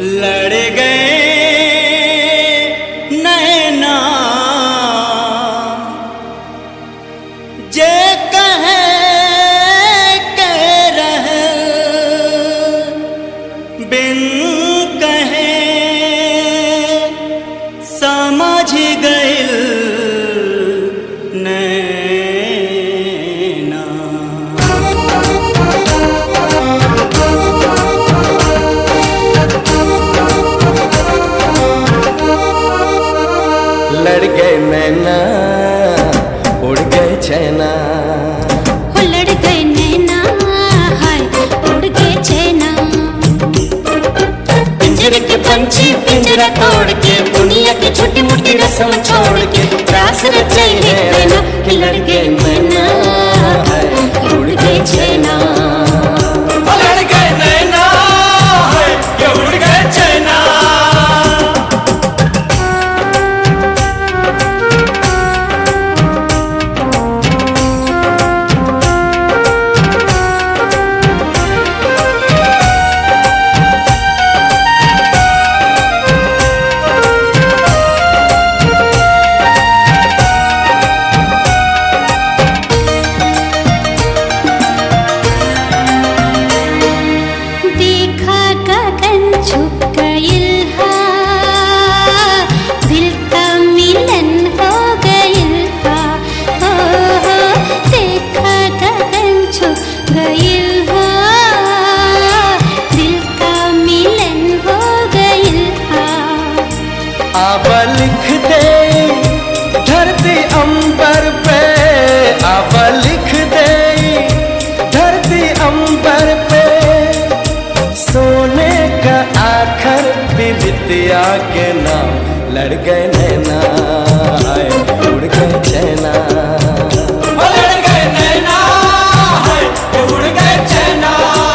लड़ गए नैना जे कहे के रह बिन कहे समझ गइल नैना। लड़ गए नैना उड़ गए चैना, लड़ गए नैना हाय उड़ गए चैना। पिंजरे के पंछी पिंजरा तोड़ के दुनिया की छोटी मोटी रस्म छोड़ के रास रचे है नैना कि लड़ गए नैना हाय उड़ गए चैना। लड़ गए नैना ये उड़ गए चैना। अब लिख दे धरती अंबर पे, अब लिख दे धरती अंबर पे सोने का आखर बिरतिया के नाम। लड़ गए नैना हाय उड़ गए चैना, लड़ गए नैना हाय उड़ गए चैना।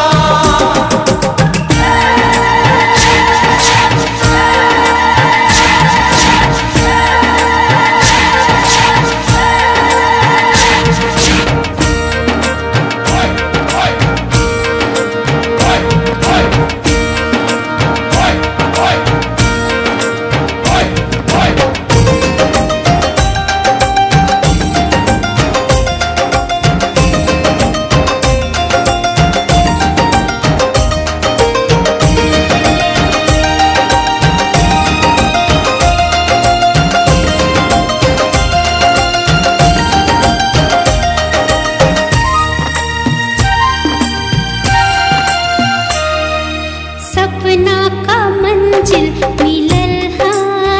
सपना का मंजिल मिलल हा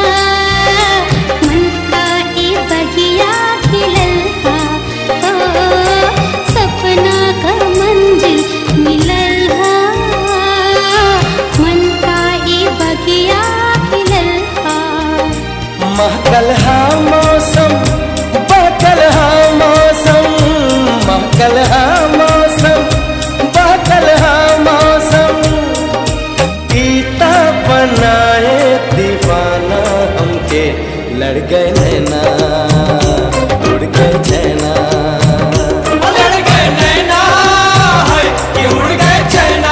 मन का ए बगिया खिलल हा। सपना का मंजिल मिलल हा मन का ए बगिया खिलल हा। महकल हा मौसम बहकल हा मौसम, महकल हा मौसम बहकल हा मौसम। पीता बनाए दीवाना हमके लड़ गए नैना उड़ गए चैना। लड़ गए नैना हाय ये उड़ गए चैना।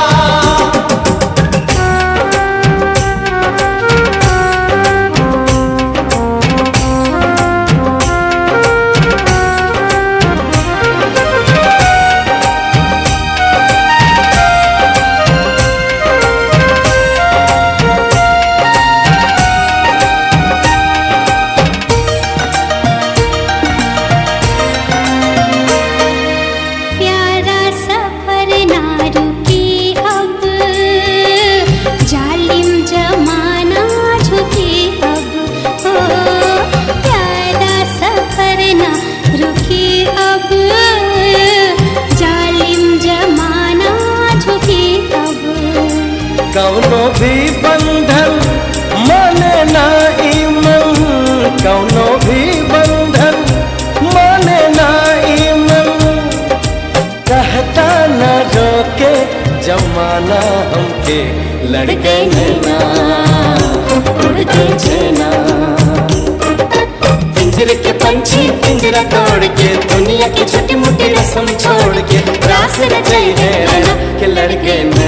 कौनो भी बंधन माने ना ईमन, कौनो भी बंधन माने ना ईमन। कहता न रोके जमाना हमके लड़ गए नैना उड़ गए चैना। पिंजरे के पंछी पिंजरा तोड़ के दुनिया की छोटी मोटी रस्म छोड़ के रास रचे है कि लड़ गए